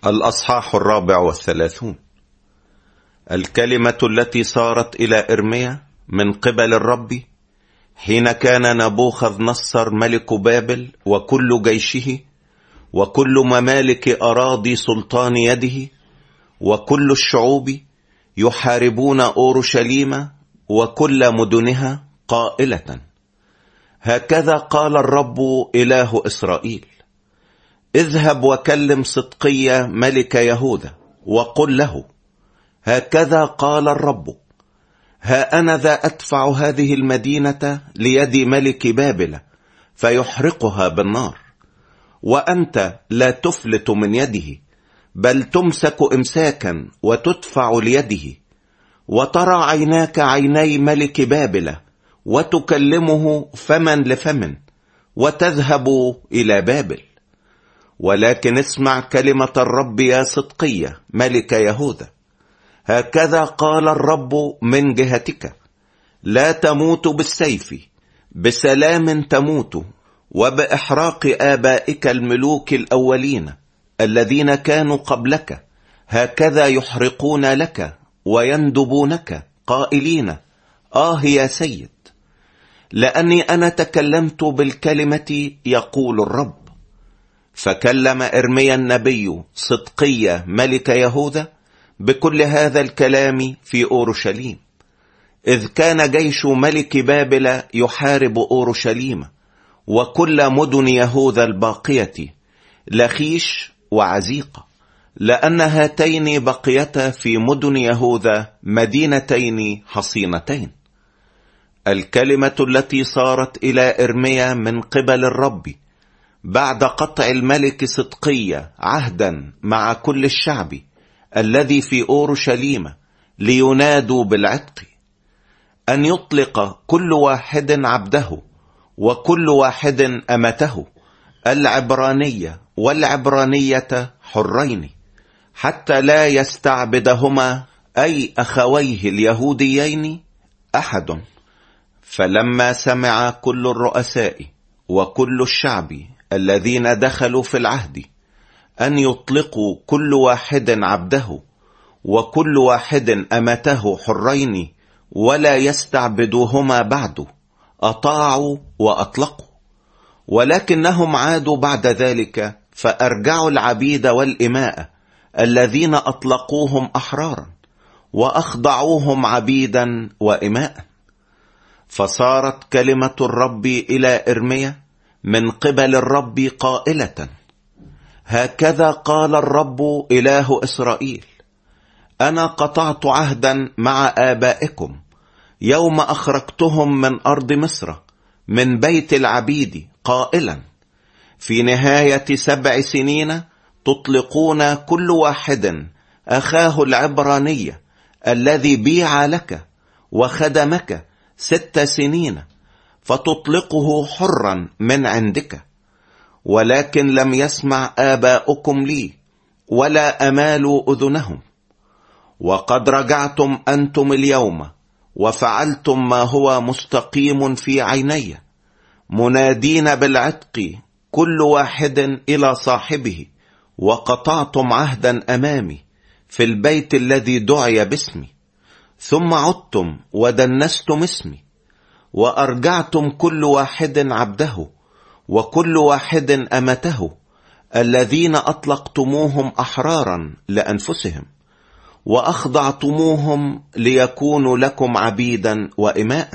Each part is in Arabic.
الأصحاح 34. الكلمة التي صارت إلى إرميا من قبل الرب حين كان نبوخذ نصر ملك بابل وكل جيشه وكل ممالك أراضي سلطان يده وكل الشعوب يحاربون أورشليم وكل مدنها قائلة: هكذا قال الرب إله إسرائيل: اذهب وكلم صدقيا ملك يهوذا وقل له: هكذا قال الرب: ها أنا ذا أدفع هذه المدينة ليد ملك بابل فيحرقها بالنار، وأنت لا تفلت من يده، بل تمسك إمساكا وتدفع ليده، وترى عيناك عيني ملك بابل وتكلمه فما لفم، وتذهب إلى بابل. ولكن اسمع كلمة الرب يا صدقيا ملك يهوذا: هكذا قال الرب من جهتك: لا تموت بالسيف، بسلام تموت، وبإحراق آبائك الملوك الأولين الذين كانوا قبلك، هكذا يحرقون لك ويندبونك قائلين: يا سيد. لأني أنا تكلمت بالكلمة يقول الرب. فكلم إرميا النبي صدقيا ملك يهوذا بكل هذا الكلام في أورشليم، إذ كان جيش ملك بابل يحارب أورشليم وكل مدن يهوذا الباقية، لخيش وعزيقة، لأن هاتين بقيتا في مدن يهوذا مدينتين حصينتين. الكلمة التي صارت إلى إرميا من قبل الرب بعد قطع الملك صدقيا عهدا مع كل الشعب الذي في أورشليم لينادوا بالعتق، أن يطلق كل واحد عبده وكل واحد أمته، العبرانية والعبرانية حرين، حتى لا يستعبدهما أي أخويه اليهوديين أحد. فلما سمع كل الرؤساء وكل الشعب الذين دخلوا في العهد أن يطلقوا كل واحد عبده وكل واحد أمته حرين ولا يستعبدوهما بعد، أطاعوا وأطلقوا. ولكنهم عادوا بعد ذلك فأرجعوا العبيد والإماء الذين أطلقوهم أحرارا وأخضعوهم عبيدا وإماء. فصارت كلمة الرب إلى إرميا من قبل الرب قائلة: هكذا قال الرب إله إسرائيل: أنا قطعت عهدا مع آبائكم يوم أخرجتهم من أرض مصر من بيت العبيد، قائلا: في نهاية 7 سنين تطلقون كل واحد أخاه العبرانية الذي بيع لك وخدمك 6 سنين، فتطلقه حرا من عندك. ولكن لم يسمع آباؤكم لي ولا أمالوا أذنهم، وقد رجعتم أنتم اليوم وفعلتم ما هو مستقيم في عيني، منادين بالعتق كل واحد إلى صاحبه، وقطعتم عهدا أمامي في البيت الذي دعي باسمي، ثم عدتم ودنستم اسمي، وأرجعتم كل واحد عبده وكل واحد أمته الذين أطلقتموهم أحرارا لأنفسهم، وأخضعتموهم ليكونوا لكم عبيدا وإماء.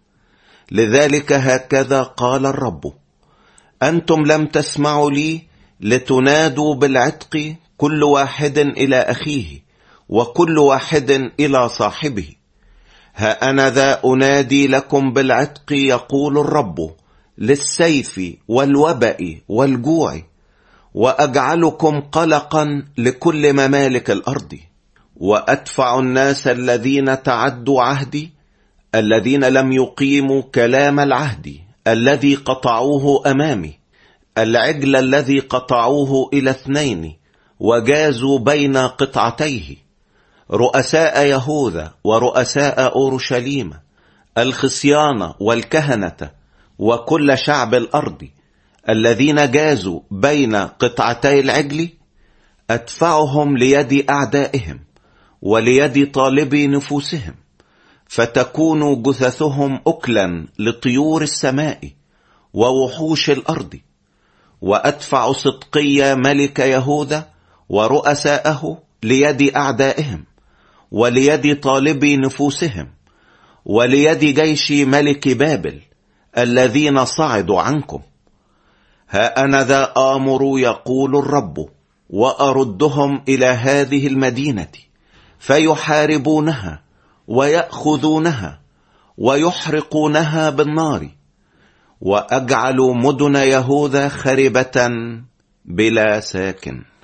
لذلك هكذا قال الرب: أنتم لم تسمعوا لي لتنادوا بالعتق كل واحد إلى أخيه وكل واحد إلى صاحبه. ها أنا ذا أنادي لكم بالعتق يقول الرب، للسيف والوباء والجوع، وأجعلكم قلقا لكل ممالك الأرض، وأدفع الناس الذين تعدوا عهدي، الذين لم يقيموا كلام العهد الذي قطعوه أمامي، العجل الذي قطعوه إلى 2 وجازوا بين قطعتيه، رؤساء يهوذا ورؤساء أورشليم، الخصيان والكهنة وكل شعب الأرض الذين جازوا بين قطعتي العجل، أدفعهم ليد أعدائهم وليد طالبي نفوسهم، فتكون جثثهم أكلا لطيور السماء ووحوش الأرض. وأدفع صدقيا ملك يهوذا ورؤساءه ليد أعدائهم وليد طالبي نفوسهم وليد جيش ملك بابل الذين صعدوا عنكم. ها أنا ذا آمر يقول الرب، وأردهم إلى هذه المدينة فيحاربونها ويأخذونها ويحرقونها بالنار، وأجعل مدن يهوذا خربة بلا ساكن.